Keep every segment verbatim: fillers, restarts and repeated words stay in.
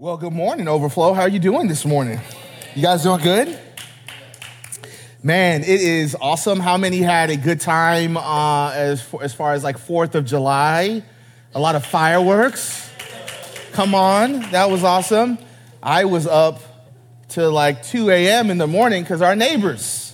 Well, good morning, Overflow. How are you doing this morning? You guys doing good? Man, it is awesome. How many had a good time uh, as, as far as like fourth of July? A lot of fireworks. Come on, that was awesome. I was up to like two a.m. in the morning because our neighbors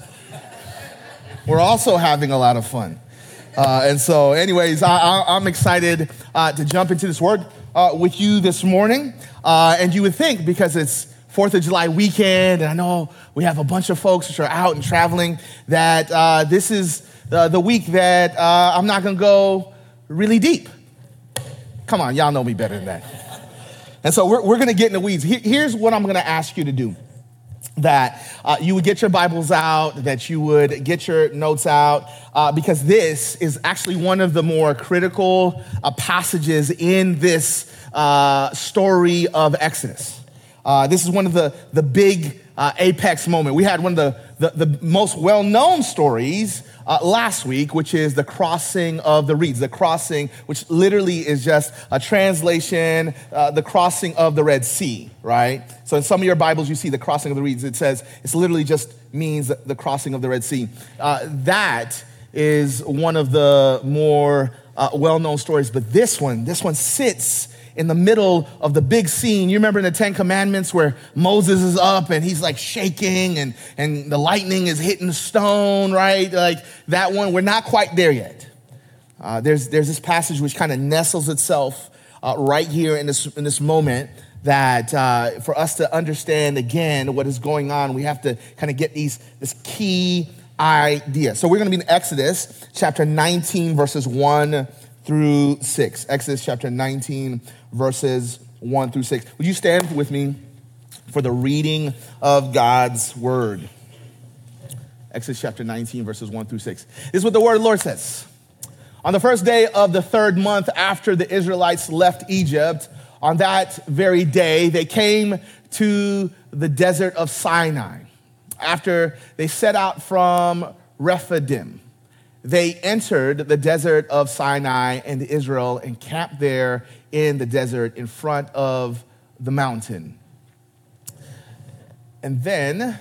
were also having a lot of fun. Uh, and so anyways, I, I, I'm excited uh, to jump into this word uh, with you this morning. Uh, and you would think, because it's fourth of July weekend, and I know we have a bunch of folks which are out and traveling, that uh, this is uh, the week that uh, I'm not going to go really deep. Come on, y'all know me better than that. And so we're, we're going to get in the weeds. Here, here's what I'm going to ask you to do. That uh, you would get your Bibles out, that you would get your notes out, uh, because this is actually one of the more critical uh, passages in this uh, story of Exodus. Uh, this is one of the, the big uh, apex moment. We had one of the, the, the most well-known stories uh, last week, which is the crossing of the reeds. The crossing, which literally is just a translation, uh, the crossing of the Red Sea, right? So in some of your Bibles, you see the crossing of the reeds. It says, it's literally just means the crossing of the Red Sea. Uh, that is one of the more uh, well-known stories, but this one, this one sits in the middle of the big scene. You remember in the Ten Commandments where Moses is up and he's like shaking and, and the lightning is hitting stone, right? Like that one, we're not quite there yet. Uh, there's, there's this passage which kind of nestles itself uh, right here in this, in this moment that uh, for us to understand again what is going on, we have to kind of get these this key idea. So we're going to be in Exodus chapter nineteen, verses one through six. Exodus chapter nineteen, verses one through six. Would you stand with me for the reading of God's word? Exodus chapter nineteen, verses one through six. This is what the word of the Lord says. On the first day of the third month after the Israelites left Egypt, on that very day, they came to the desert of Sinai. After they set out from Rephidim, they entered the desert of Sinai, and Israel encamped there in the desert in front of the mountain. And then,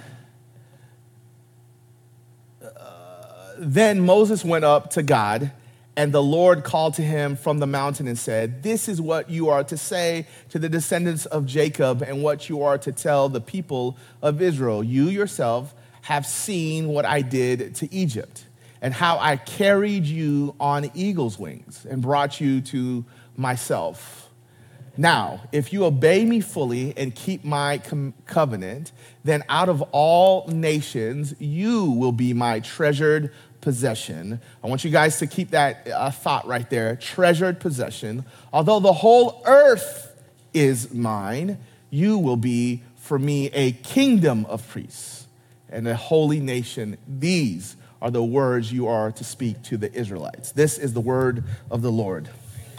uh, then Moses went up to God, and the Lord called to him from the mountain and said, "This is what you are to say to the descendants of Jacob and what you are to tell the people of Israel. You yourself have seen what I did to Egypt and how I carried you on eagle's wings and brought you to myself. Now, if you obey me fully and keep my com- covenant, then out of all nations, you will be my treasured possession." I want you guys to keep that uh, thought right there. Treasured possession. Although the whole earth is mine, you will be for me a kingdom of priests and a holy nation. These are the words you are to speak to the Israelites. This is the word of the Lord.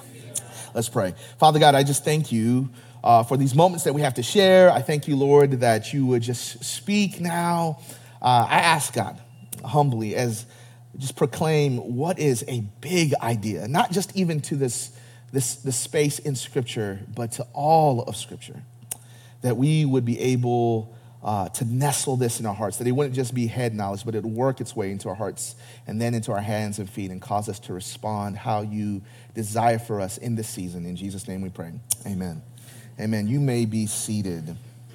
Let's pray. Father God, I just thank you uh, for these moments that we have to share. I thank you, Lord, that you would just speak now. Uh, I ask God humbly as just proclaim what is a big idea, not just even to this, this, this space in Scripture, but to all of Scripture, that we would be able uh, to nestle this in our hearts, that it wouldn't just be head knowledge, but it would work its way into our hearts and then into our hands and feet and cause us to respond how you desire for us in this season. In Jesus' name we pray. Amen. Amen. You may be seated.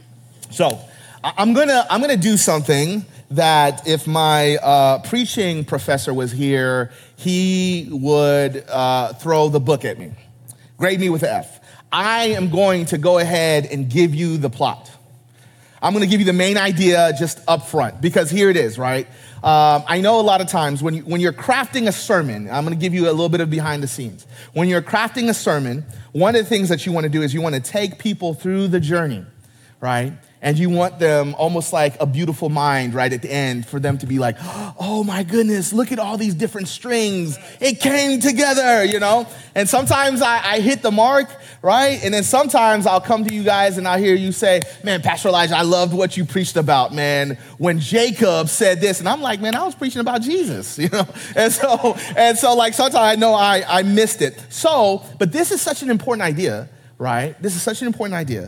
So I'm gonna I'm gonna do something that if my uh, preaching professor was here, he would uh, throw the book at me, grade me with an F. I am going to go ahead and give you the plot. I'm going to give you the main idea just up front, because here it is, right? Um, I know a lot of times when, you, when you're crafting a sermon, I'm going to give you a little bit of behind the scenes. When you're crafting a sermon, one of the things that you want to do is you want to take people through the journey, right? And you want them almost like a beautiful mind right at the end for them to be like, oh my goodness, look at all these different strings. It came together, you know? And sometimes I, I hit the mark, right? And then sometimes I'll come to you guys and I'll hear you say, man, Pastor Elijah, I loved what you preached about, man, when Jacob said this. And I'm like, man, I was preaching about Jesus, you know? And so, and so like sometimes I know I, I missed it. So, but this is such an important idea, right? This is such an important idea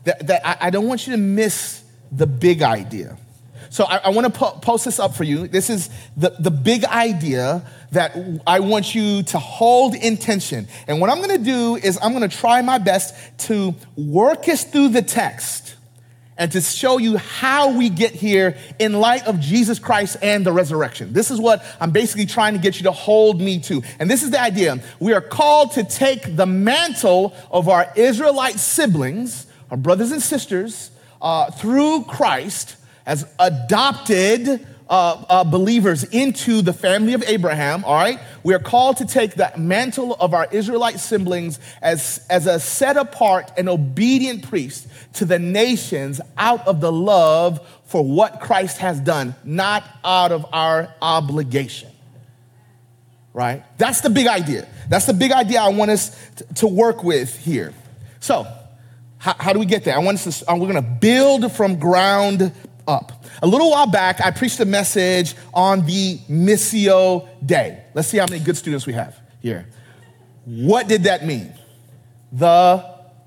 that, that I, I don't want you to miss the big idea. So I, I want to po- post this up for you. This is the, the big idea that I want you to hold in tension. And what I'm going to do is I'm going to try my best to work us through the text and to show you how we get here in light of Jesus Christ and the resurrection. This is what I'm basically trying to get you to hold me to. And this is the idea. We are called to take the mantle of our Israelite siblings, our brothers and sisters, uh, through Christ as adopted uh, uh, believers into the family of Abraham, all right? We are called to take the mantle of our Israelite siblings as, as a set apart and obedient priest to the nations out of the love for what Christ has done, not out of our obligation, right? That's the big idea. That's the big idea I want us to, to work with here. So how, how do we get there? I want us to, we're gonna build from ground up. A little while back, I preached a message on the Missio Day. Let's see how many good students we have here. What did that mean? The,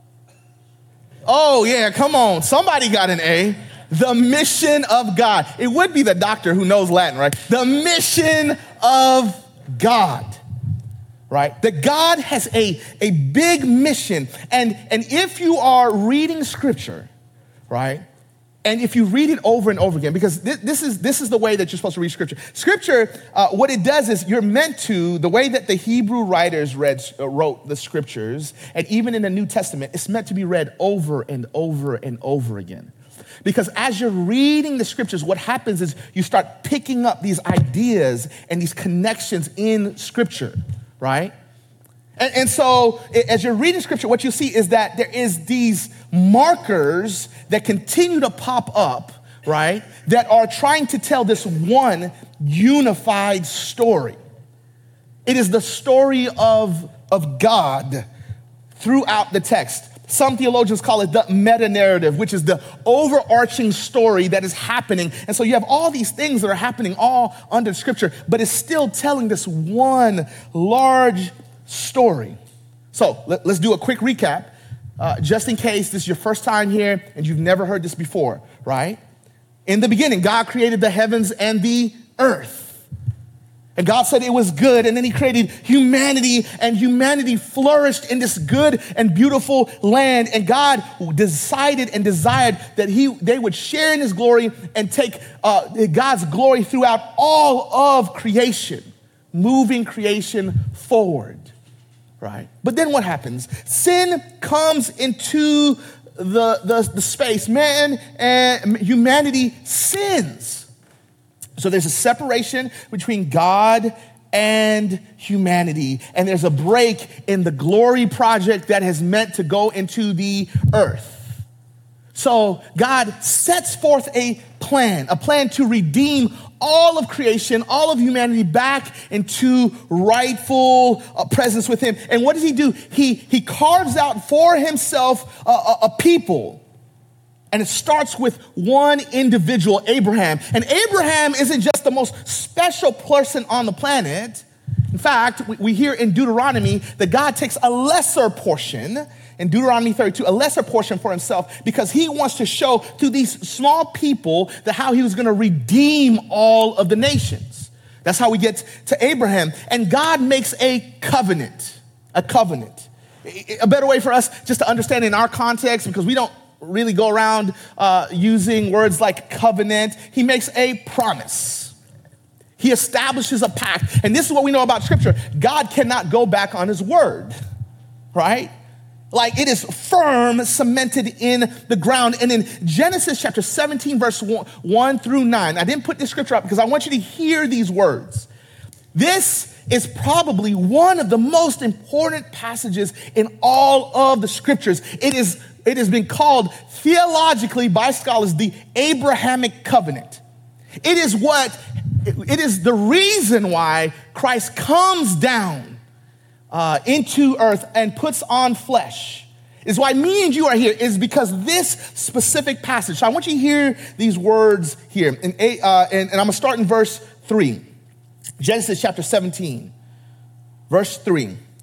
oh yeah, come on. Somebody got an A. The mission of God. It would be the doctor who knows Latin, right? The mission of God, right? That God has a, a big mission. And, and if you are reading scripture, right? And if you read it over and over again, because this, this is this is the way that you're supposed to read scripture. Scripture, uh, what it does is you're meant to, the way that the Hebrew writers read, uh, wrote the scriptures, and even in the New Testament, it's meant to be read over and over and over again. Because as you're reading the scriptures, what happens is you start picking up these ideas and these connections in scripture, right? And, and so as you're reading scripture, what you see is that there is these markers that continue to pop up, right, that are trying to tell this one unified story. It is the story of, of God throughout the text. Some theologians call it the meta-narrative, which is the overarching story that is happening. And so you have all these things that are happening all under scripture, but it's still telling this one large story. So let, let's do a quick recap, uh, just in case this is your first time here and you've never heard this before, right? In the beginning, God created the heavens and the earth. And God said it was good, and then he created humanity, and humanity flourished in this good and beautiful land. And God decided and desired that he they would share in his glory and take uh, God's glory throughout all of creation, moving creation forward, right? But then what happens? Sin comes into the, the, the space. Man and humanity sins. So there's a separation between God and humanity, and there's a break in the glory project that is meant to go into the earth. So God sets forth a plan, a plan to redeem all of creation, all of humanity back into rightful uh, presence with him. And what does he do? He, he carves out for himself a, a, a people. And it starts with one individual, Abraham. And Abraham isn't just the most special person on the planet. In fact, we, we hear in Deuteronomy that God takes a lesser portion, in Deuteronomy thirty-two, a lesser portion for himself, because he wants to show to these small people that how he was going to redeem all of the nations. That's how we get to Abraham. And God makes a covenant, a covenant. A better way for us just to understand in our context, because we don't really go around uh, using words like covenant. He makes a promise. He establishes a pact. And this is what we know about scripture. God cannot go back on his word, right? Like it is firm, cemented in the ground. And in Genesis chapter seventeen, verse one through nine, I didn't put this scripture up because I want you to hear these words. This is probably one of the most important passages in all of the scriptures. It is It has been called theologically by scholars the Abrahamic covenant. It is what, it is the reason why Christ comes down uh, into earth and puts on flesh. Is why me and you are here, is because this specific passage. So I want you to hear these words here. In, uh, and, and I'm gonna start in verse three. Genesis chapter seventeen, verse three.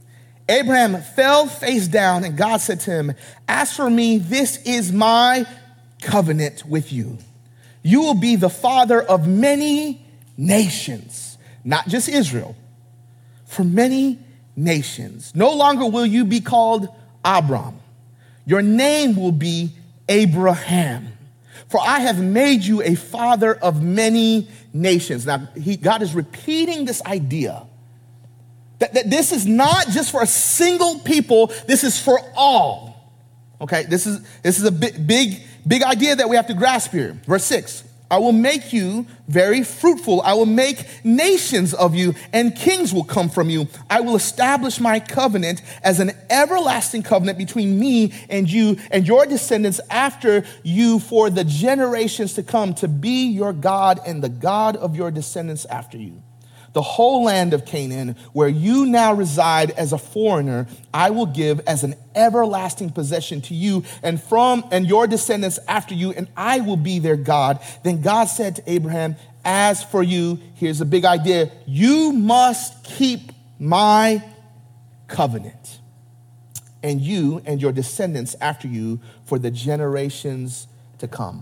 Abraham fell face down, and God said to him, as for me, this is my covenant with you. You will be the father of many nations, not just Israel, for many nations. No longer will you be called Abram. Your name will be Abraham, for I have made you a father of many nations. Now, he, God is repeating this idea that, that this is not just for a single people, this is for all. Okay, this is, this is a big, big, big idea that we have to grasp here. Verse six, I will make you very fruitful. I will make nations of you, and kings will come from you. I will establish my covenant as an everlasting covenant between me and you and your descendants after you for the generations to come, to be your God and the God of your descendants after you. The whole land of Canaan, where you now reside as a foreigner, I will give as an everlasting possession to you and from and your descendants after you, and I will be their God. Then God said to Abraham, as for you, here's a big idea, you must keep my covenant, and you and your descendants after you for the generations to come.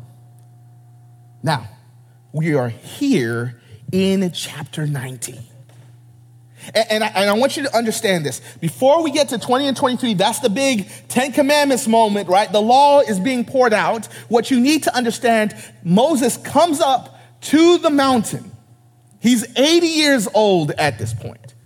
Now, we are here in chapter nineteen. And, and, I, and I want you to understand this. Before we get to twenty and twenty-three, that's the big Ten Commandments moment, right? The law is being poured out. What you need to understand, Moses comes up to the mountain. He's eighty years old at this point.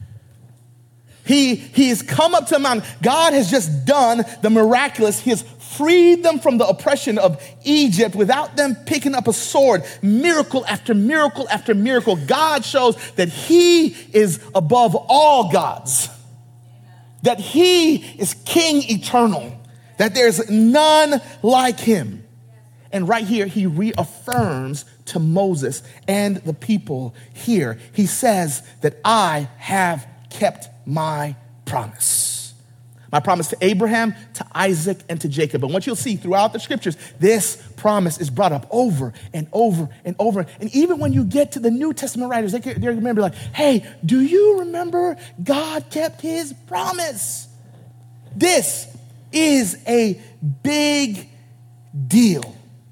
He, he has come up to the mountain. God has just done the miraculous. He has freed them from the oppression of Egypt without them picking up a sword. Miracle after miracle after miracle. God shows that he is above all gods. That he is king eternal. That there's none like him. And right here, he reaffirms to Moses and the people here. He says that I have kept my promise. My promise to Abraham, to Isaac, and to Jacob. And what you'll see throughout the scriptures, this promise is brought up over and over and over. And even when you get to the New Testament writers, they, they remember like, hey, do you remember God kept his promise? This is a big deal.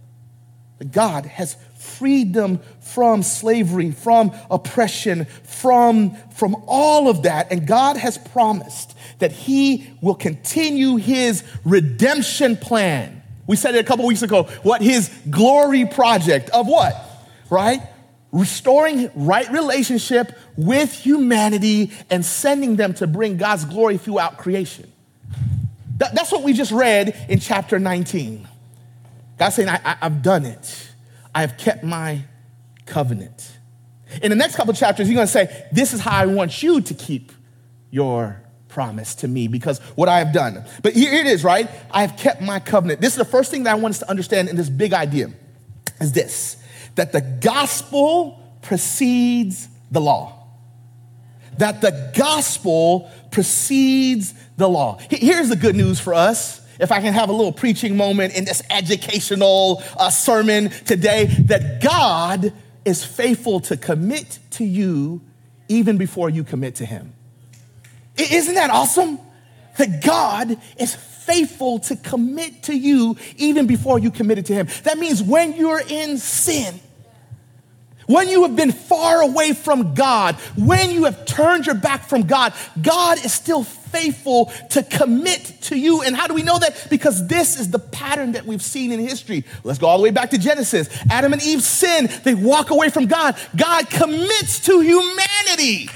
God has freed them from slavery, from oppression, from, from all of that. And God has promised that he will continue his redemption plan. We said it a couple weeks ago, what his glory project of what, right? Restoring right relationship with humanity and sending them to bring God's glory throughout creation. That, that's what we just read in chapter nineteen. God's saying, I, I, I've done it. I have kept my covenant. In the next couple of chapters, he's going to say, this is how I want you to keep your promise to me because what I have done. But here it is, right? I have kept my covenant. This is the first thing that I want us to understand in this big idea is this, that the gospel precedes the law. That the gospel precedes the law. Here's the good news for us. If I can have a little preaching moment in this educational uh, sermon today, that God is faithful to commit to you even before you commit to him. Isn't that awesome? That God is faithful to commit to you even before you committed to him. That means when you're in sin, when you have been far away from God, when you have turned your back from God, God is still faithful to commit to you. And how do we know that? Because this is the pattern that we've seen in history. Let's go all the way back to Genesis. Adam and Eve sin. They walk away from God. God commits to humanity.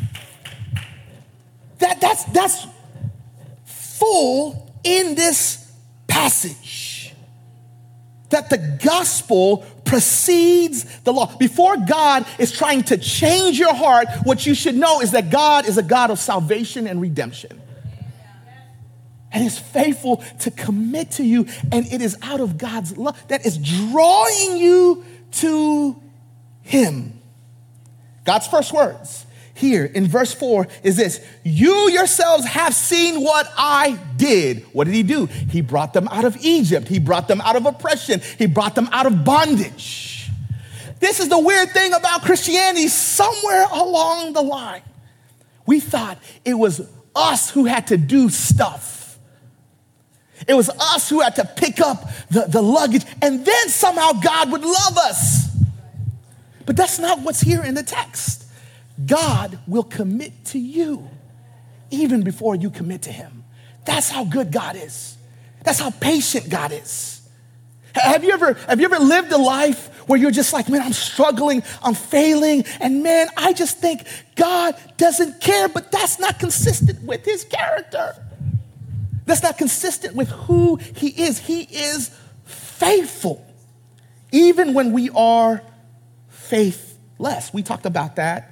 That, that's, that's full in this passage. That the gospel precedes the law. Before God is trying to change your heart, what you should know is that God is a God of salvation and redemption. And is faithful to commit to you. And it is out of God's love that is drawing you to him. God's first words here in verse four is this: you yourselves have seen what I did. What did he do? He brought them out of Egypt. He brought them out of oppression. He brought them out of bondage. This is the weird thing about Christianity. Somewhere along the line, we thought it was us who had to do stuff. It was us who had to pick up the, the luggage, and then somehow God would love us. But that's not what's here in the text. God will commit to you even before you commit to him. That's how good God is. That's how patient God is. Have you ever, have you ever lived a life where you're just like, man, I'm struggling, I'm failing, and man, I just think God doesn't care, but that's not consistent with his character. That's not consistent with who he is. He is faithful, even when we are faithless. We talked about that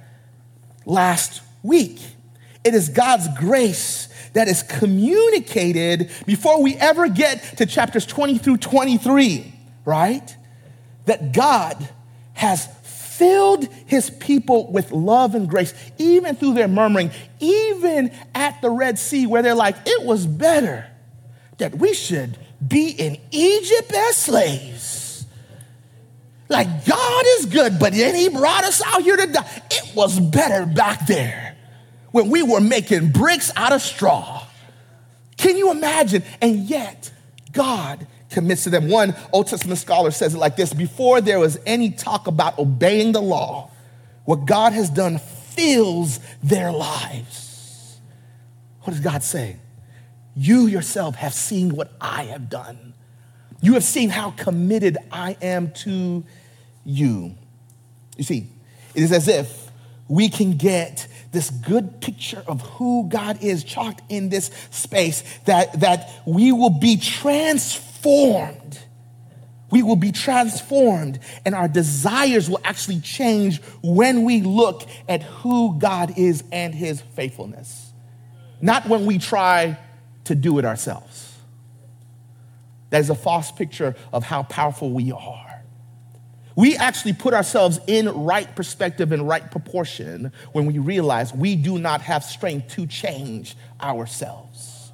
last week. It is God's grace that is communicated before we ever get to chapters twenty through twenty-three, right? That God has filled his people with love and grace, even through their murmuring, even at the Red Sea, where they're like, it was better that we should be in Egypt as slaves. Like, God is good, but then he brought us out here to die. It was better back there when we were making bricks out of straw. Can you imagine? And yet, God commits to them. One Old Testament scholar says it like this: before there was any talk about obeying the law, what God has done fills their lives. What does God say? You yourself have seen what I have done. You have seen how committed I am to you. You see, it is as if we can get this good picture of who God is chalked in this space, that, that we will be transformed. We will be transformed, and our desires will actually change when we look at who God is and his faithfulness, not when we try to do it ourselves. That is a false picture of how powerful we are. We actually put ourselves in right perspective and right proportion when we realize we do not have strength to change ourselves.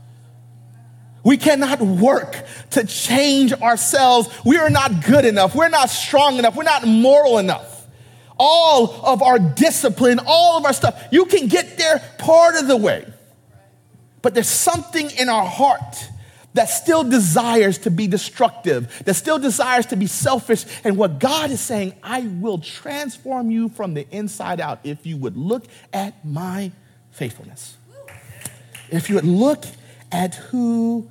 We cannot work to change ourselves. We are not good enough. We're not strong enough. We're not moral enough. All of our discipline, all of our stuff, you can get there part of the way. But there's something in our heart that still desires to be destructive, that still desires to be selfish. And what God is saying, I will transform you from the inside out if you would look at my faithfulness. If you would look at who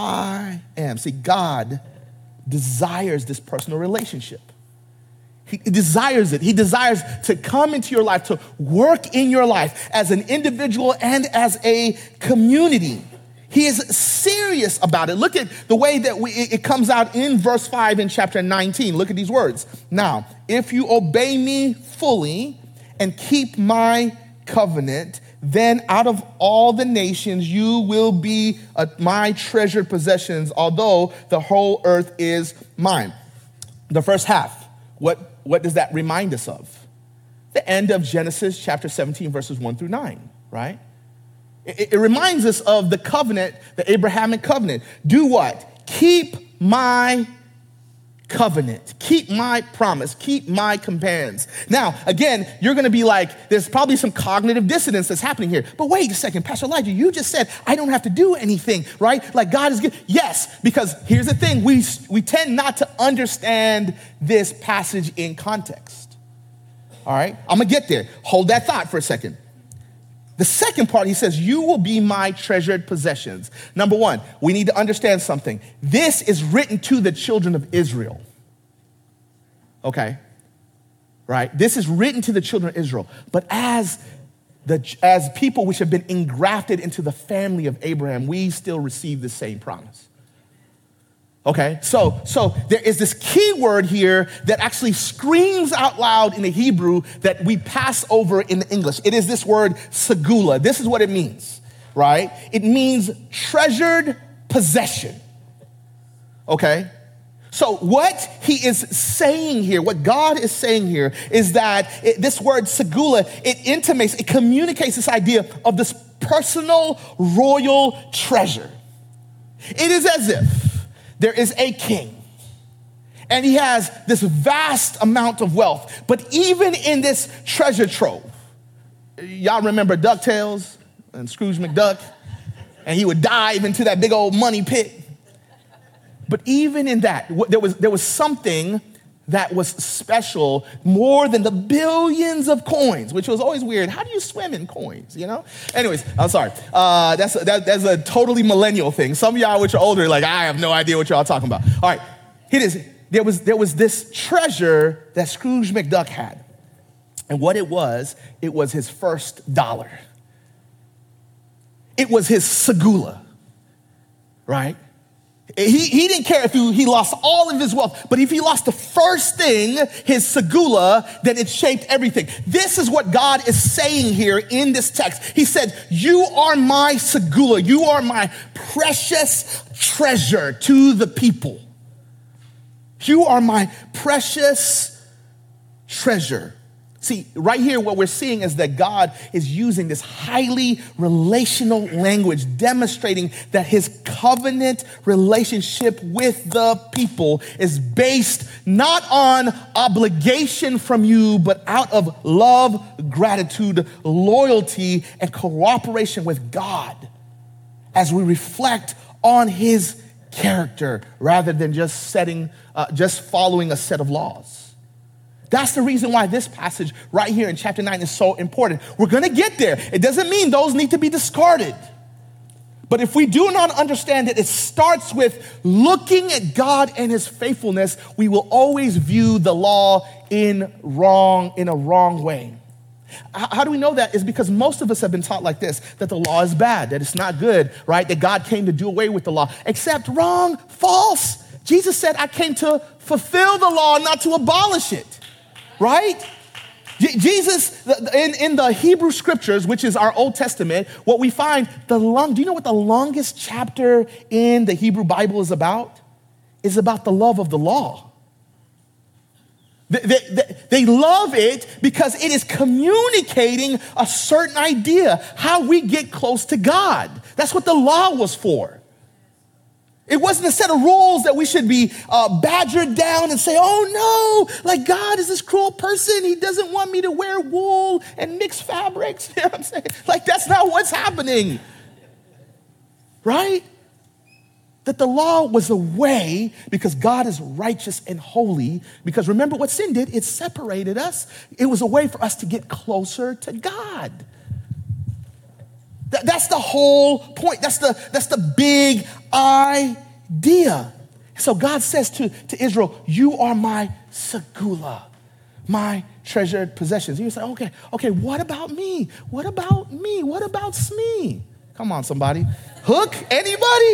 I am. See, God desires this personal relationship. He desires it. He desires to come into your life, to work in your life as an individual and as a community. He is serious about it. Look at the way that we, it comes out in verse five in chapter nineteen. Look at these words. Now, if you obey me fully and keep my covenant, then out of all the nations you will be uh, my treasured possessions, although the whole earth is mine. The first half, what, what does that remind us of? The end of Genesis chapter seventeen, verses one through nine, right? It, it reminds us of the covenant, the Abrahamic covenant. Do what? Keep my covenant. Keep my promise. Keep my commands. Now, again, you're going to be like, there's probably some cognitive dissonance that's happening here. But wait a second, Pastor Elijah, you just said I don't have to do anything, right? Like God is good. Yes, because here's the thing. We, we tend not to understand this passage in context. All right? I'm going to get there. Hold that thought for a second. The second part, he says, you will be my treasured possessions. Number one, we need to understand something. This is written to the children of Israel. Okay? Right? This is written to the children of Israel. But as the as people which have been engrafted into the family of Abraham, we still receive the same promise. Okay, so so there is this key word here that actually screams out loud in the Hebrew that we pass over in the English. It is this word segula. This is what it means, right? It means treasured possession. Okay, so what he is saying here, what God is saying here is that it, this word segula, it intimates, it communicates this idea of this personal royal treasure. It is as if there is a king, and he has this vast amount of wealth. But even in this treasure trove, y'all remember DuckTales? and Scrooge McDuck, and he would dive into that big old money pit. But even in that, there was, there was something that was special more than the billions of coins, which was always weird. How do you swim in coins, you know? Anyways, I'm sorry. Uh, that's, that, that's a totally millennial thing. Some of y'all which are older, like, I have no idea what y'all talking about. All right, here it is. There was, there was this treasure that Scrooge McDuck had. And what it was, it was his first dollar. It was his segula, right? He, he didn't care if he, he lost all of his wealth, but if he lost the first thing, his segula, then it shaped everything. This is what God is saying here in this text. He said, you are my segula. You are my precious treasure to the people. You are my precious treasure. See, right here, what we're seeing is that God is using this highly relational language, demonstrating that his covenant relationship with the people is based not on obligation from you, but out of love, gratitude, loyalty, and cooperation with God as we reflect on his character rather than just setting, uh, just following a set of laws. That's the reason why this passage right here in chapter nine is so important. We're going to get there. It doesn't mean those need to be discarded. But if we do not understand that it starts with looking at God and his faithfulness, we will always view the law in wrong, in a wrong way. How do we know that? Is because most of us have been taught like this, that the law is bad, that it's not good, right? That God came to do away with the law. Except wrong, false. Jesus said, I came to fulfill the law, not to abolish it. Right? Jesus, in, in the Hebrew scriptures, which is our Old Testament, what we find, the long, do you know what the longest chapter in the Hebrew Bible is about? Is about the love of the law. They, they, they love it because it is communicating a certain idea, how we get close to God. That's what the law was for. It wasn't a set of rules that we should be uh, badgered down and say, oh no, like God is this cruel person. He doesn't want me to wear wool and mix fabrics. You know what I'm saying? Like that's not what's happening, right? That the law was a way, because God is righteous and holy, because remember what sin did? It separated us. It was a way for us to get closer to God. That, that's the whole point. That's the, that's the big idea. So God says to, to Israel, you are my segula, my treasured possessions. And you say, okay, okay, what about me? What about me? What about Smee? Come on, somebody. Hook, anybody?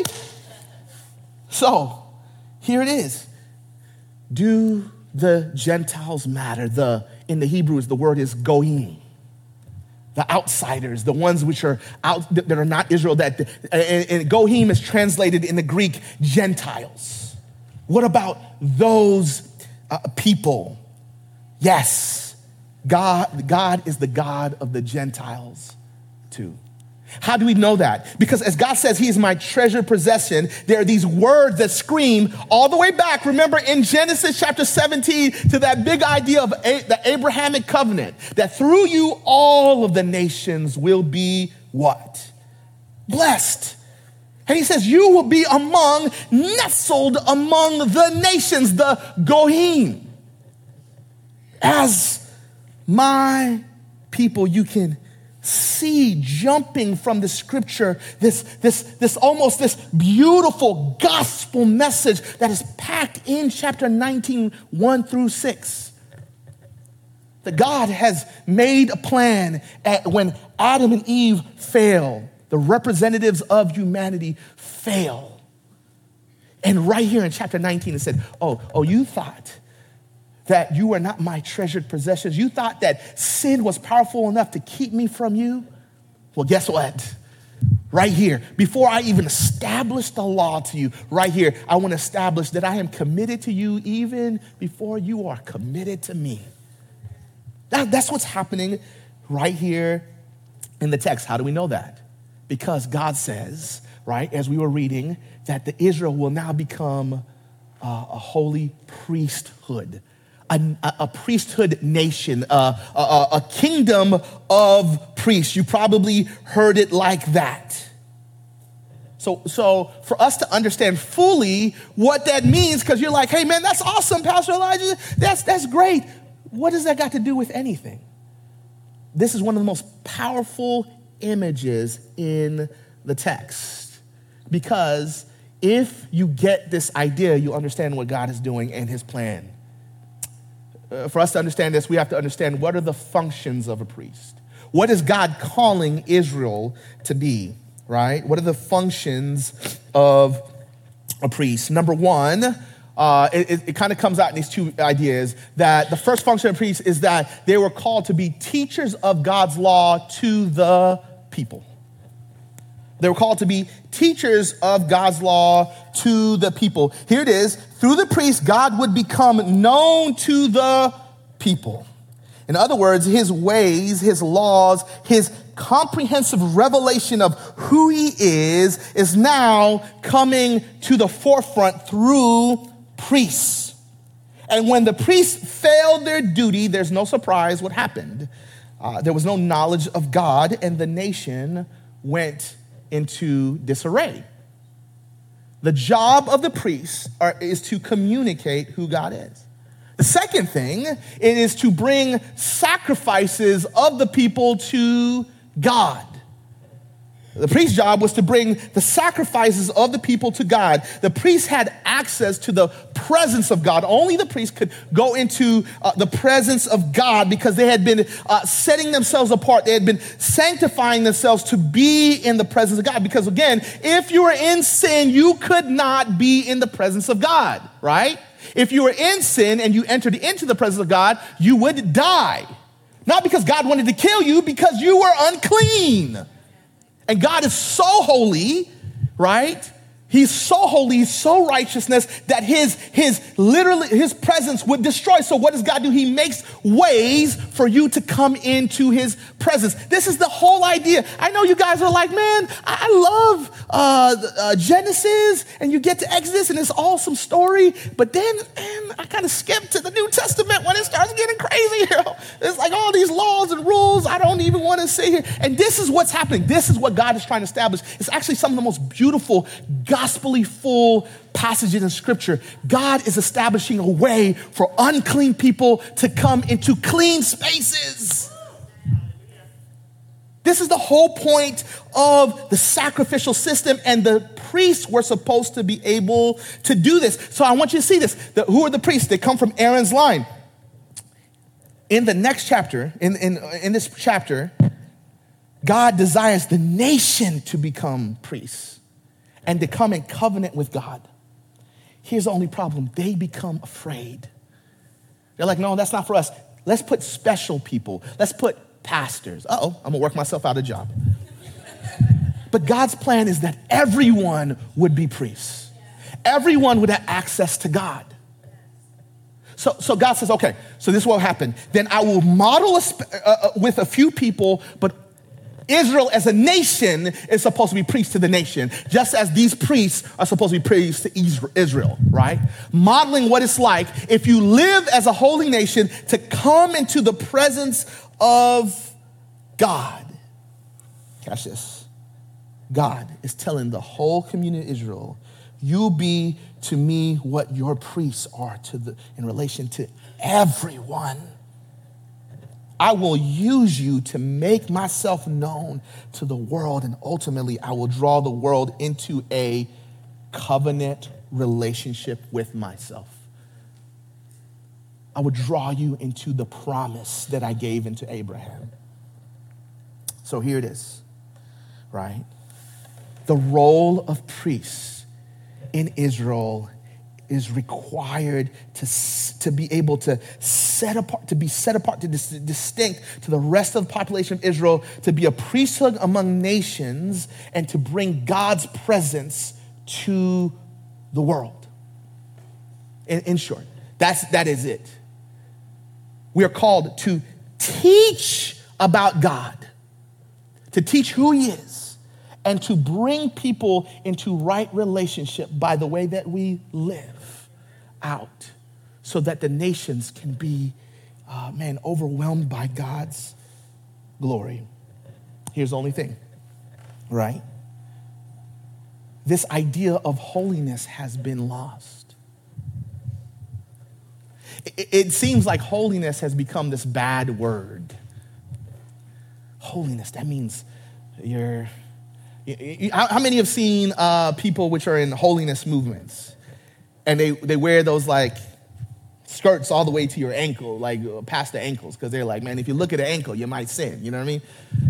So here it is. Do the Gentiles matter? The, in the Hebrews, the word is goyim. The outsiders, the ones which are out that are not Israel, that and, and goyim is translated in the Greek Gentiles. What about those uh, people? Yes, God, God is the God of the Gentiles too. How do we know that? Because as God says, he is my treasured possession, there are these words that scream all the way back, remember in Genesis chapter seventeen, to that big idea of a- the Abrahamic covenant, that through you all of the nations will be what? Blessed. And he says, you will be among, nestled among the nations, the goyim. As my people, you can see jumping from the scripture, this, this, this almost this beautiful gospel message that is packed in chapter nineteen, one through six. That God has made a plan at when Adam and Eve fail, the representatives of humanity fail. And right here in chapter nineteen, it said, oh, oh, you thought that you are not my treasured possessions. You thought that sin was powerful enough to keep me from you? Well, guess what? Right here, before I even establish the law to you, right here, I want to establish that I am committed to you even before you are committed to me. That, that's what's happening right here in the text. How do we know that? Because God says, right, as we were reading, that the Israel will now become uh, a holy priesthood, a, a priesthood nation, a, a, a kingdom of priests. You probably heard it like that. So, so for us to understand fully what that means, because you're like, hey man, that's awesome, Pastor Elijah, that's, that's great. What does that got to do with anything? This is one of the most powerful images in the text, because if you get this idea, you understand what God is doing and his plan. Uh, for us to understand this, we have to understand what are the functions of a priest. What is God calling Israel to be, right? What are the functions of a priest? Number one, uh, it, it, it kind of comes out in these two ideas, that the first function of a priest is that they were called to be teachers of God's law to the people. They were called to be teachers of God's law to the people. Here it is. Through the priest, God would become known to the people. In other words, his ways, his laws, his comprehensive revelation of who he is is now coming to the forefront through priests. And when the priests failed their duty, there's no surprise what happened. Uh, there was no knowledge of God, and the nation went into disarray. The job of the priests are, is to communicate who God is. The second thing, it is to bring sacrifices of the people to God. The priest's job was to bring the sacrifices of the people to God. The priest had access to the presence of God. Only the priest could go into uh, the presence of God, because they had been uh, setting themselves apart. They had been sanctifying themselves to be in the presence of God. Because again, if you were in sin, you could not be in the presence of God, right? If you were in sin and you entered into the presence of God, you would die. Not because God wanted to kill you, because you were unclean. And God is so holy, right? He's so holy, he's so righteousness that his, his literally, his presence would destroy. So what does God do? He makes ways for you to come into his presence. This is the whole idea. I know you guys are like, man, I love uh, uh, Genesis, and you get to Exodus and it's awesome story. But then, man, I kind of skip to the New Testament when it starts getting crazy. You know? It's like all these laws and rules I don't even want to say here. And this is what's happening. This is what God is trying to establish. It's actually some of the most beautiful gospel-y full passages in scripture. God is establishing a way for unclean people to come into clean spaces. This is the whole point of the sacrificial system, and the priests were supposed to be able to do this. So I want you to see this. The, who are the priests? They come from Aaron's line. In the next chapter, in, in, in this chapter, God desires the nation to become priests and to come in covenant with God. Here's the only problem. They become afraid. They're like, no, that's not for us. Let's put special people. Let's put pastors. Uh-oh, I'm gonna work myself out of a job. But God's plan is that everyone would be priests. Everyone would have access to God. So, so God says, okay, so this will happen. Then I will model a sp- uh, uh, with a few people, but Israel as a nation is supposed to be priests to the nation, just as these priests are supposed to be priests to Israel, right? Modeling what it's like if you live as a holy nation to come into the presence of God. Catch this. God is telling the whole community of Israel, you be to me what your priests are to the in relation to everyone. I will use you to make myself known to the world, and ultimately I will draw the world into a covenant relationship with myself. I would draw you into the promise that I gave into Abraham. So here it is, right? The role of priests in Israel is required to, to be able to set apart, to be set apart, to dis- distinct to the rest of the population of Israel, to be a priesthood among nations, and to bring God's presence to the world. In, in short, that's, that is it. We are called to teach about God, to teach who he is, and to bring people into right relationship by the way that we live out. so that the nations can be, uh, man, overwhelmed by God's glory. Here's the only thing, right? This idea of holiness has been lost. It, it seems like holiness has become this bad word. Holiness, that means you're, you, you, how, how many have seen uh, people which are in holiness movements? And they, they wear those like skirts all the way to your ankle, like uh, past the ankles, because they're like, man, if you look at an ankle, you might sin, you know what I mean?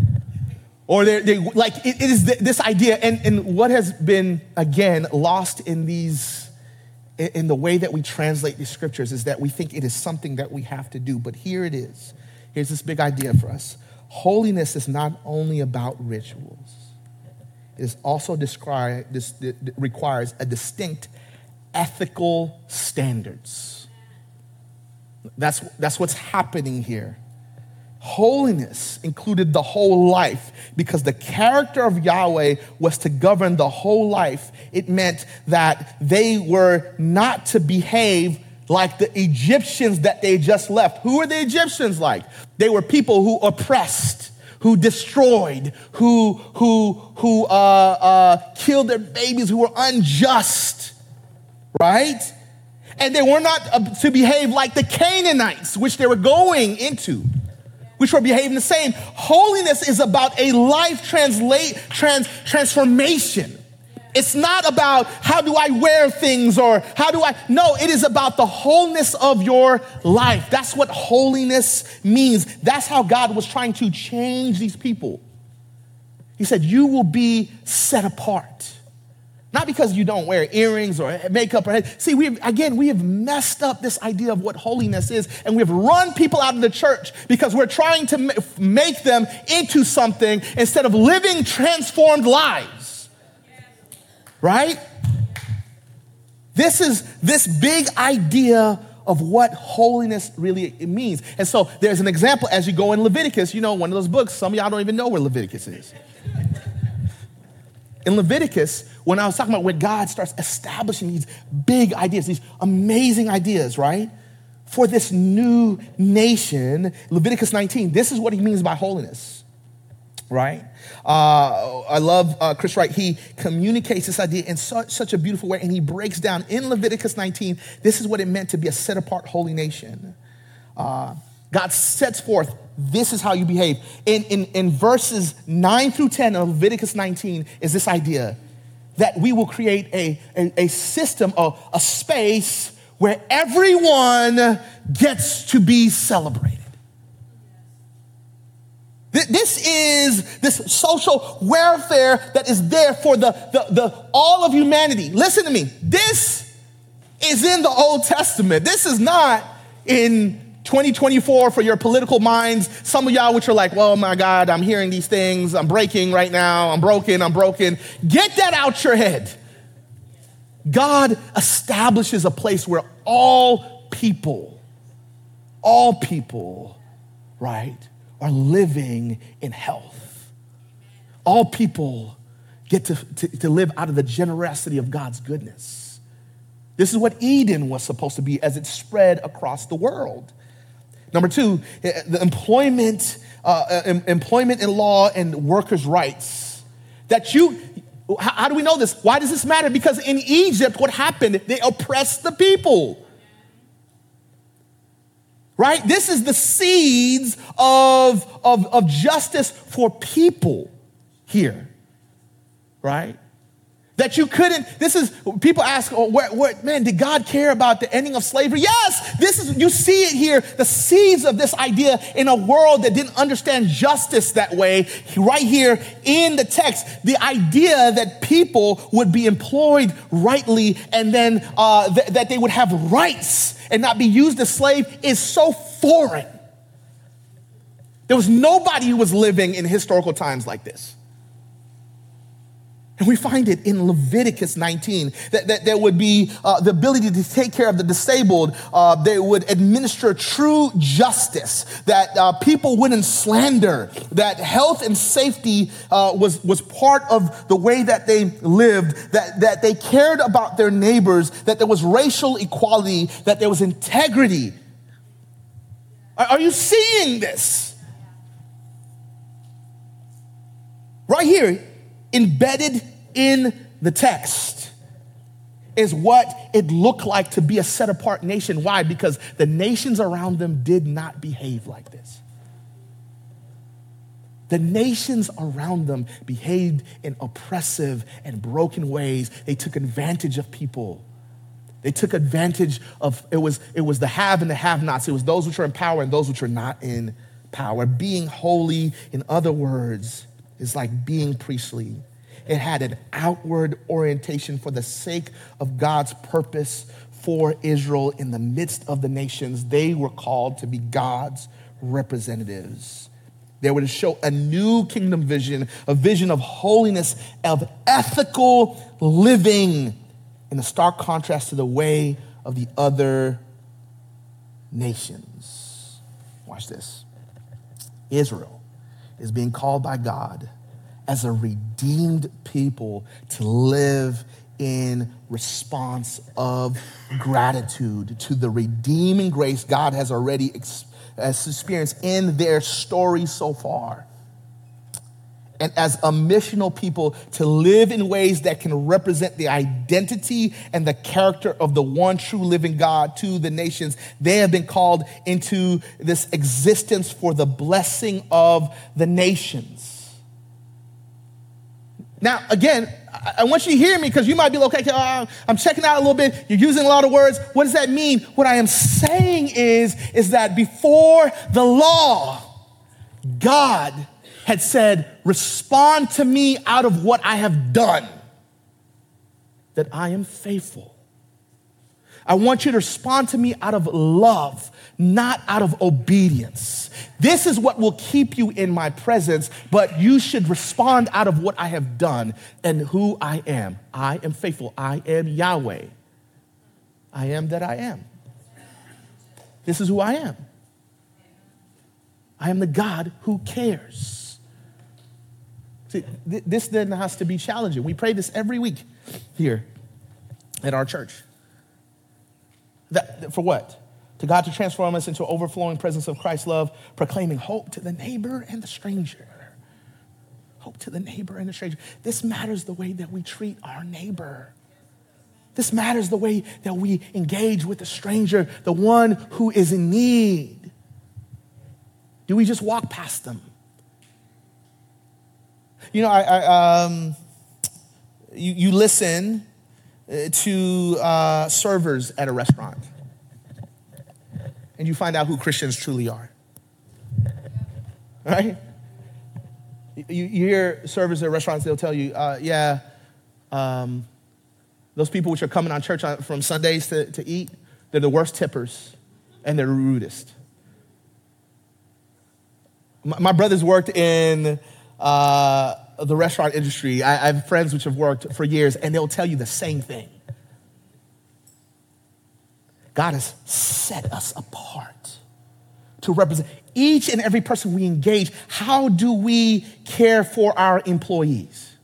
Or they're, they like, it, it is th- this idea, and, and what has been, again, lost in these, in, in the way that we translate these scriptures is that we think it is something that we have to do, but here it is. Here's this big idea for us. Holiness is not only about rituals. It is also describe, this, it requires a distinct ethical standards. That's, that's what's happening here. Holiness included the whole life because the character of Yahweh was to govern the whole life. It meant that they were not to behave like the Egyptians that they just left. Who were the Egyptians like? They were people who oppressed, who destroyed, who, who, who uh, uh, killed their babies, who were unjust, right? And they were not uh, to behave like the Canaanites, which they were going into, which were behaving the same. Holiness is about a life translate, trans, transformation. It's not about how do I wear things or how do I, no, it is about the wholeness of your life. That's what holiness means. That's how God was trying to change these people. He said, you will be set apart. Not because you don't wear earrings or makeup or head. See, we again, we have messed up this idea of what holiness is, and we've run people out of the church because we're trying to make them into something instead of living transformed lives. Right? This is this big idea of what holiness really means. And so there's an example as you go in Leviticus, you know, one of those books, some of y'all don't even know where Leviticus is. In Leviticus, when I was talking about when God starts establishing these big ideas, these amazing ideas, right? For this new nation, Leviticus nineteen, this is what he means by holiness, right? Uh, I love uh, Chris Wright. He communicates this idea in such, such a beautiful way, and he breaks down in Leviticus nineteen, this is what it meant to be a set-apart holy nation. Uh, God sets forth, this is how you behave. In, in, in verses nine through ten of Leviticus nineteen is this idea that we will create a, a, a system, of a space where everyone gets to be celebrated. This is this social welfare that is there for the, the, the all of humanity. Listen to me. This is in the Old Testament. This is not in twenty twenty-four for your political minds. Some of y'all which are like, well, my God, I'm hearing these things. I'm breaking right now. I'm broken. I'm broken. Get that out your head. God establishes a place where all people, all people, right, are living in health. All people get to, to, to live out of the generosity of God's goodness. This is what Eden was supposed to be as it spread across the world. Number two, the employment, uh, employment and law and workers' rights. That you, how, how do we know this? Why does this matter? Because in Egypt, what happened? They oppressed the people. Right? This is the seeds of, of, of justice for people here. Right? That you couldn't, this is, people ask, oh, where, where, man, did God care about the ending of slavery? Yes, this is, you see it here, the seeds of this idea in a world that didn't understand justice that way, right here in the text. The idea that people would be employed rightly and then uh, th- that they would have rights and not be used as slave is so foreign. There was nobody who was living in historical times like this. And we find it in Leviticus nineteen, that, that there would be uh, the ability to take care of the disabled. Uh, they would administer true justice, that uh, people wouldn't slander, that health and safety uh, was, was part of the way that they lived, that, that they cared about their neighbors, that there was racial equality, that there was integrity. Are, are you seeing this? Right here, embedded in the text is what it looked like to be a set-apart nation. Why? Because the nations around them did not behave like this. The nations around them behaved in oppressive and broken ways. They took advantage of people. They took advantage of, it was, it was the have and the have-nots. It was those which are in power and those which are not in power. Being holy, in other words, is like being priestly. It had an outward orientation for the sake of God's purpose for Israel in the midst of the nations. They were called to be God's representatives. They were to show a new kingdom vision, a vision of holiness, of ethical living, in a stark contrast to the way of the other nations. Watch this. Israel is being called by God as a redeemed people to live in response of gratitude to the redeeming grace God has already ex- has experienced in their story so far. And as a missional people to live in ways that can represent the identity and the character of the one true living God to the nations. They have been called into this existence for the blessing of the nations. Now, again, I want you to hear me because you might be like, okay, uh, I'm checking out a little bit. You're using a lot of words. What does that mean? What I am saying is, is that before the law, God had said, respond to me out of what I have done, that I am faithful. I want you to respond to me out of love, not out of obedience. This is what will keep you in my presence, but you should respond out of what I have done and who I am. I am faithful. I am Yahweh. I am that I am. This is who I am. I am the God who cares. See, th- this then has to be challenging. We pray this every week here at our church. That, for what? To God to transform us into an overflowing presence of Christ's love, proclaiming hope to the neighbor and the stranger. Hope to the neighbor and the stranger. This matters the way that we treat our neighbor. This matters the way that we engage with the stranger, the one who is in need. Do we just walk past them? You know, I, I um, you, you listen to uh, servers at a restaurant, and you find out who Christians truly are, right? You, you hear servers at restaurants, they'll tell you, uh, yeah, um, those people which are coming on church on, from Sundays to, to eat, they're the worst tippers, and they're the rudest. My, my brothers worked in uh, the restaurant industry. I, I have friends which have worked for years, and they'll tell you the same thing. God has set us apart to represent each and every person we engage. How do we care for our employees?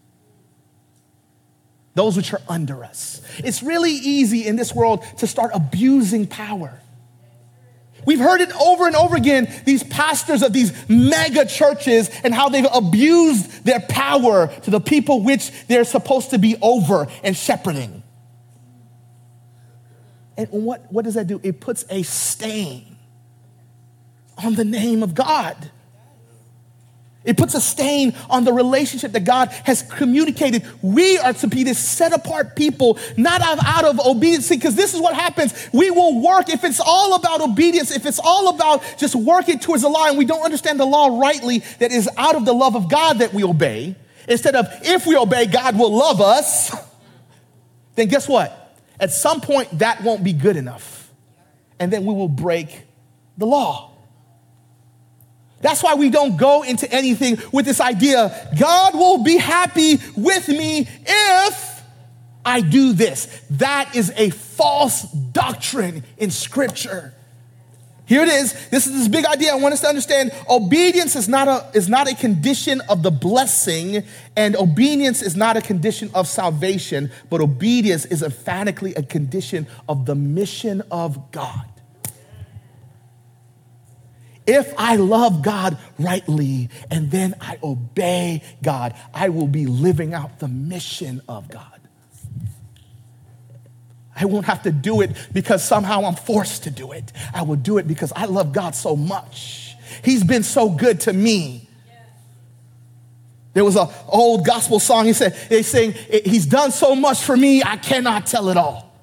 Those which are under us. It's really easy in this world to start abusing power. We've heard it over and over again, these pastors of these mega churches and how they've abused their power to the people which they're supposed to be over and shepherding. And what, what does that do? It puts a stain on the name of God. It puts a stain on the relationship that God has communicated. We are to be this set apart people, not out, out of obedience, because this is what happens. We will work, if it's all about obedience, if it's all about just working towards the law and we don't understand the law rightly, that is out of the love of God that we obey, instead of if we obey, God will love us, then guess what? At some point, that won't be good enough. And then we will break the law. That's why we don't go into anything with this idea, God will be happy with me if I do this. That is a false doctrine in Scripture. Here it is. This is this big idea. I want us to understand obedience is not a, is not a condition of the blessing, and obedience is not a condition of salvation, but obedience is emphatically a condition of the mission of God. If I love God rightly and then I obey God, I will be living out the mission of God. I won't have to do it because somehow I'm forced to do it. I will do it because I love God so much. He's been so good to me. There was an old gospel song. He said, they sing, he's done so much for me, I cannot tell it all.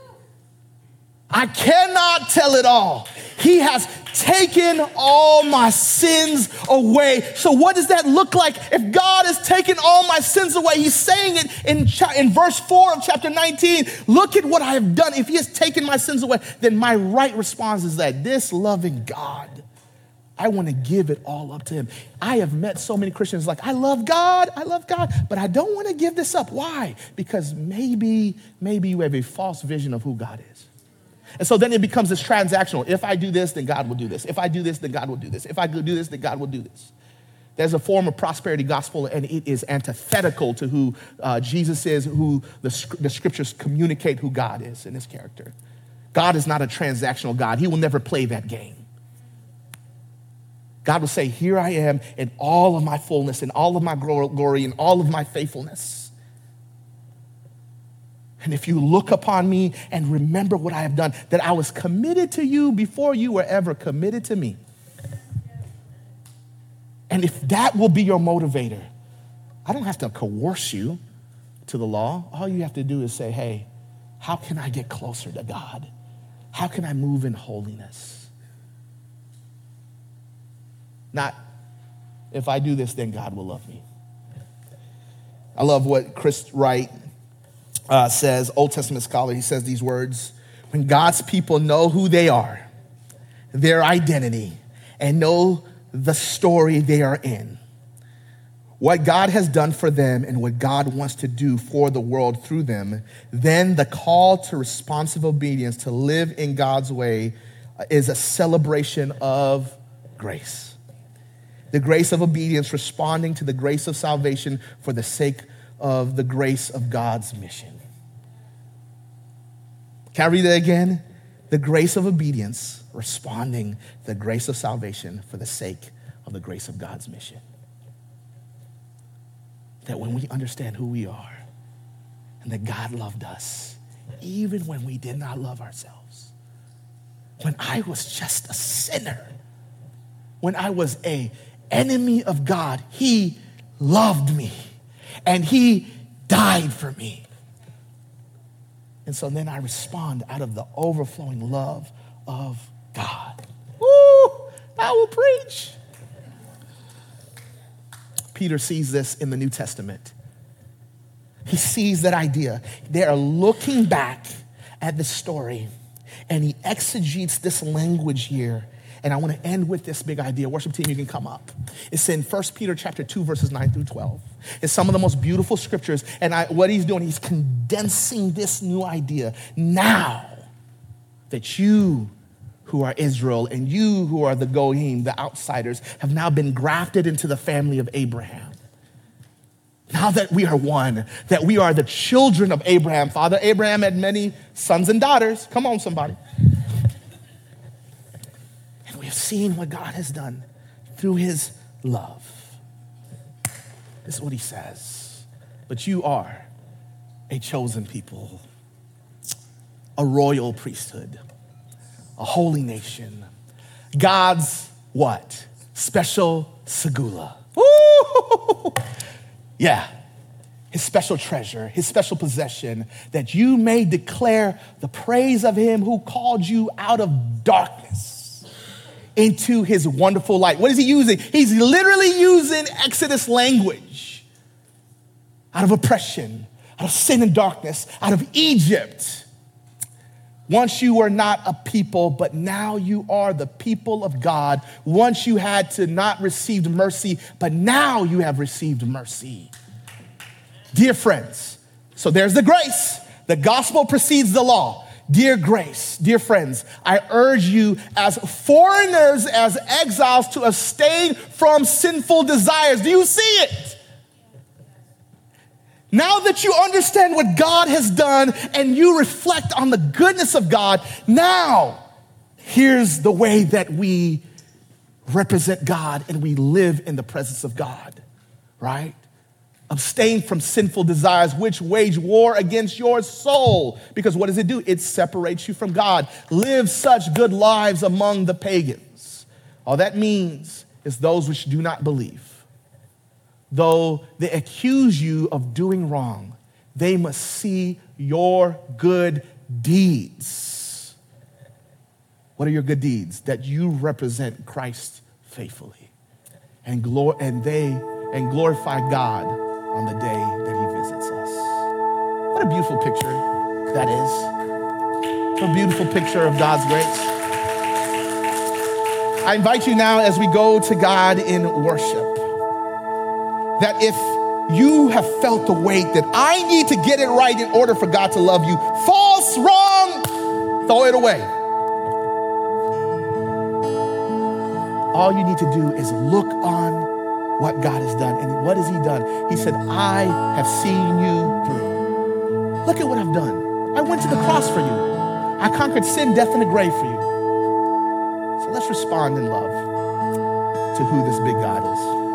I cannot tell it all. He has taken all my sins away. So what does that look like? If God has taken all my sins away, he's saying it in, cha- in verse four of chapter nineteen. Look at what I have done. If he has taken my sins away, then my right response is that this loving God, I want to give it all up to him. I have met so many Christians like, I love God, I love God, but I don't want to give this up. Why? Because maybe, maybe you have a false vision of who God is. And so then it becomes this transactional. If I do this, then God will do this. If I do this, then God will do this. If I do this, then God will do this. There's a form of prosperity gospel, and it is antithetical to who uh, Jesus is, who the, the scriptures communicate who God is in his character. God is not a transactional God. He will never play that game. God will say, here I am in all of my fullness, in all of my glory, in all of my faithfulness. And if you look upon me and remember what I have done, that I was committed to you before you were ever committed to me. And if that will be your motivator, I don't have to coerce you to the law. All you have to do is say, hey, how can I get closer to God? How can I move in holiness? Not, if I do this, then God will love me. I love what Chris Wright Uh, says, Old Testament scholar, he says these words: when God's people know who they are, their identity, and know the story they are in, what God has done for them and what God wants to do for the world through them, then the call to responsive obedience to live in God's way is a celebration of grace. The grace of obedience, responding to the grace of salvation for the sake of the grace of God's mission. Can I read that again? The grace of obedience, responding to the grace of salvation for the sake of the grace of God's mission. That when we understand who we are and that God loved us, even when we did not love ourselves, when I was just a sinner, when I was an enemy of God, he loved me and he died for me. And so then I respond out of the overflowing love of God. Woo! I will preach. Peter sees this in the New Testament. He sees that idea. They are looking back at the story, and he exegetes this language here. And I want to end with this big idea. Worship team, you can come up. It's in First Peter chapter two, verses nine through twelve. It's some of the most beautiful scriptures. And I, what he's doing, he's condensing this new idea. Now that you who are Israel and you who are the Goyim, the outsiders, have now been grafted into the family of Abraham. Now that we are one, that we are the children of Abraham. Father Abraham had many sons and daughters. Come on, somebody. We have seen what God has done through his love. This is what he says. But you are a chosen people, a royal priesthood, a holy nation, God's what? Special segula. Woo! Yeah. His special treasure, his special possession, that you may declare the praise of him who called you out of darkness into his wonderful light. What is he using? He's literally using Exodus language. Out of oppression, out of sin and darkness, out of Egypt. Once you were not a people, but now you are the people of God. Once you had to not receive mercy, but now you have received mercy. Dear friends, so there's the grace. The gospel precedes the law. Dear grace, dear friends, I urge you as foreigners, as exiles, to abstain from sinful desires. Do you see it? Now that you understand what God has done and you reflect on the goodness of God, now here's the way that we represent God and we live in the presence of God, right? Abstain from sinful desires which wage war against your soul. Because what does it do? It separates you from God. Live such good lives among the pagans. All that means is those which do not believe. Though they accuse you of doing wrong, they must see your good deeds. What are your good deeds? That you represent Christ faithfully and glor- and they and glorify God on the day that he visits us. What a beautiful picture that is. What a beautiful picture of God's grace. I invite you now as we go to God in worship, that if you have felt the weight that I need to get it right in order for God to love you, false, wrong, throw it away. All you need to do is look on what God has done. And what has he done? He said, I have seen you through. Look at what I've done. I went to the cross for you. I conquered sin, death, and the grave for you. So let's respond in love to who this big God is.